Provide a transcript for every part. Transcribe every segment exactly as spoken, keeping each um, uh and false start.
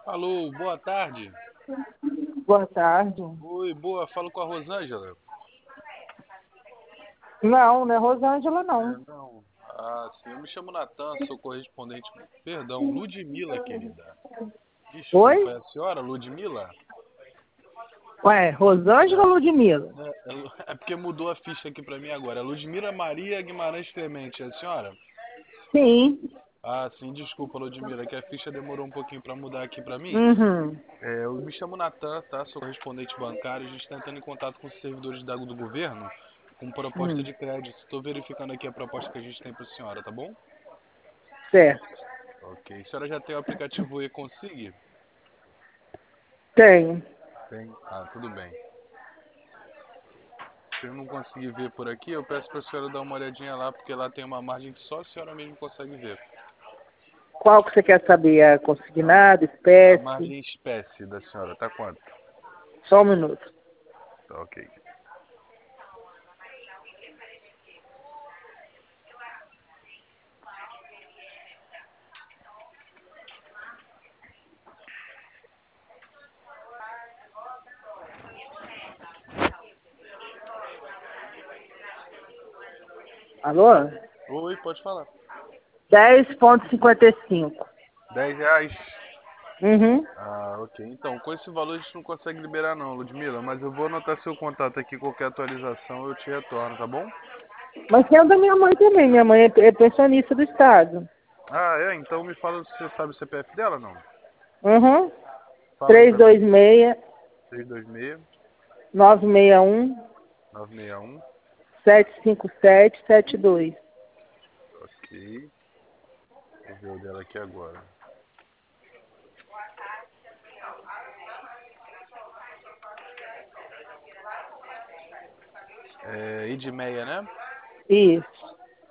Alô, boa tarde. Boa tarde. Oi, boa, falo com a Rosângela. Não, não é Rosângela, É, não. não. Ah, sim, eu me chamo Natan, sou correspondente. Perdão, Ludmila, querida. Oi? Desculpa, é a senhora Ludmila? Ué, Rosângela Ah, ou Ludmila? é, é Lu- é porque mudou a ficha aqui pra mim agora. É Ludmila Maria Guimarães Clemente, é a senhora? Sim. Ah, sim, desculpa, Ludmila, que a ficha demorou um pouquinho pra mudar aqui pra mim. Uhum. É, eu me chamo Natan, tá? Sou correspondente bancário. A gente está entrando em contato com os servidores da, do governo com proposta Hum. de crédito. Estou verificando aqui a proposta que a gente tem para a senhora, tá bom? Certo. Ok. A senhora já tem o aplicativo e-Consig? Tenho. Tem. Ah, tudo bem. Se eu não conseguir ver por aqui, eu peço para a senhora dar uma olhadinha lá, porque lá tem uma margem que só a senhora mesmo consegue ver. Qual que você quer saber? É A, consignado, a espécie? margem espécie da senhora, tá quanto? Só um minuto. Tá ok. Alô? Oi, pode falar. Dez vírgula cinquenta e cinco. Dez reais? Uhum. Ah, ok. Então, com esse valor a gente não consegue liberar não, Ludmila, mas eu vou anotar seu contato aqui, qualquer atualização eu te retorno, tá bom? Mas tem o da minha mãe também. Minha mãe é é pensionista do Estado. Ah, é? Então me fala se você sabe o C P F dela, não? Uhum. Fala aí três pra mim. dois seis, Seis dois seis, nove seis um, nove seis um. sete cinco sete sete dois. Ok. Vou ver o dela aqui agora. É Edmeia, né? Isso.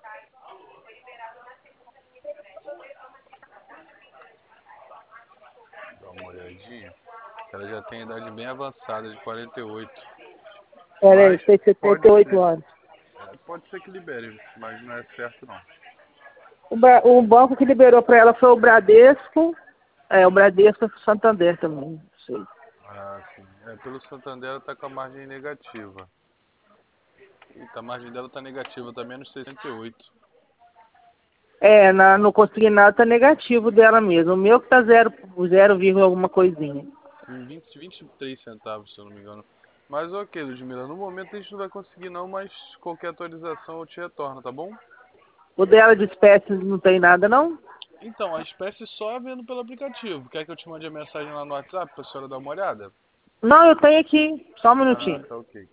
Dá uma olhadinha. Ela já tem idade bem avançada, de quarenta e oito. Peraí, Mas tem setenta pode e oito ser. anos. É, pode ser que libere, mas não é certo não. O, ba- o banco que liberou para ela foi o Bradesco. É, o Bradesco e o Santander também. Não sei. Ah, sim. É, pelo Santander ela tá com a margem negativa. Eita, a margem dela tá negativa, tá menos sessenta e oito. É, na, no consignado tá negativo dela mesmo. O meu que tá zero, zero vírgula alguma coisinha. Sim, vinte, vinte e três centavos, se eu não me engano. Mas ok, Ludmila, no momento a gente não vai conseguir não, mas qualquer atualização eu te retorno, tá bom? O dela de espécies não tem nada, não? Então, a espécie só é vendo pelo aplicativo. Quer que eu te mande a mensagem lá no WhatsApp pra senhora dar uma olhada? Não, eu tenho aqui. Só um Ah, minutinho. tá ok.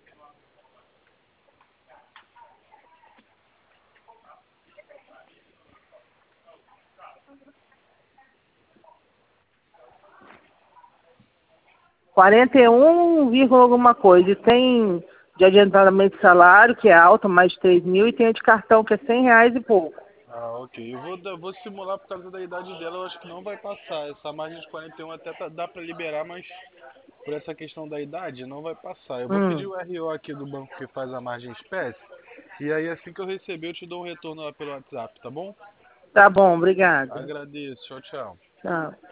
quarenta e um, vírgula alguma coisa. E tem de adiantamento de salário, que é alta, mais de três mil, e tem a de cartão, que é cem reais e pouco. Ah, ok. Eu vou, dar- vou simular por causa da idade dela, eu acho que não vai passar. Essa margem de quarenta e um até tá- dá pra liberar, mas por essa questão da idade não vai passar. Eu vou pedir Hum, o R O aqui do banco que faz a margem espécie. E aí assim que eu receber eu te dou um retorno lá pelo WhatsApp, tá bom? tá bom, obrigada. Agradeço. Tchau, tchau. Tchau.